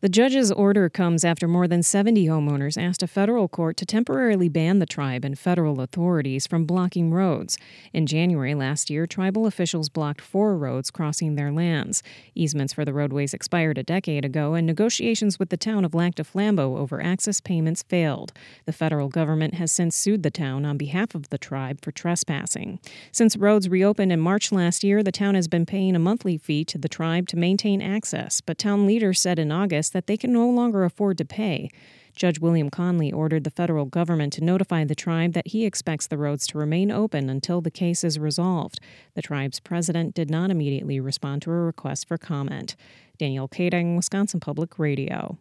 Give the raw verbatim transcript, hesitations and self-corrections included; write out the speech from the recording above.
The judge's order comes after more than seventy homeowners asked a federal court to temporarily ban the tribe and federal authorities from blocking roads. In January last year, tribal officials blocked four roads crossing their lands. Easements for the roadways expired a decade ago, and negotiations with the town of Lac du Flambeau over access payments failed. The federal government has since sued the town on behalf of the tribe for trespassing. Since roads reopened in March last year, the town has been paying a monthly fee to the tribe to maintain access, but town leaders said in August that they can no longer afford to pay. Judge William Conley ordered the federal government to notify the tribe that he expects the roads to remain open until the case is resolved. The tribe's president did not immediately respond to a request for comment. Danielle Kading, Wisconsin Public Radio.